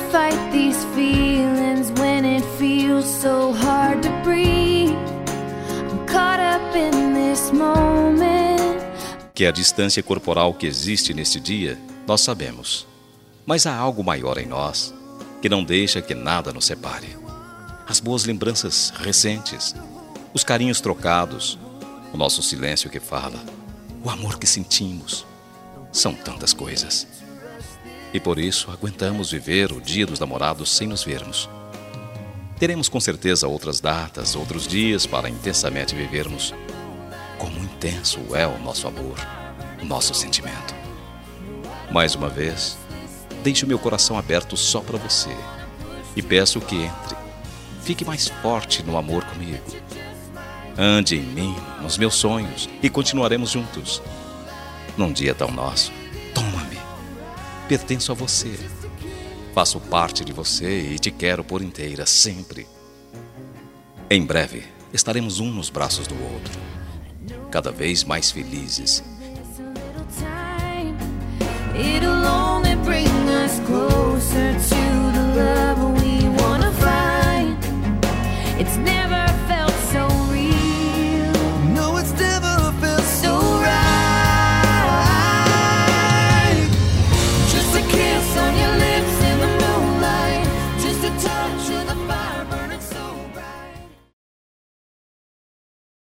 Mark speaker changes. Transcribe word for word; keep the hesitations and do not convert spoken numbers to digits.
Speaker 1: fight these feelings when it feels so hard to breathe. I'm caught up in this moment.
Speaker 2: Que a distância corporal que existe neste dia, nós sabemos. Mas há algo maior em nós, que não deixa que nada nos separe. As boas lembranças recentes, os carinhos trocados, o nosso silêncio que fala, o amor que sentimos. São tantas coisas. E por isso aguentamos viver o dia dos namorados sem nos vermos. Teremos com certeza outras datas, outros dias para intensamente vivermos como intenso é o nosso amor, o nosso sentimento. Mais uma vez, deixo meu coração aberto só para você e peço que entre, fique mais forte no amor comigo. Ande em mim, nos meus sonhos e continuaremos juntos. Num dia tão nosso, toma-me, pertenço a você, faço parte de você e te quero por inteira, sempre. Em breve, estaremos um nos braços do outro, cada vez mais felizes.
Speaker 1: It'll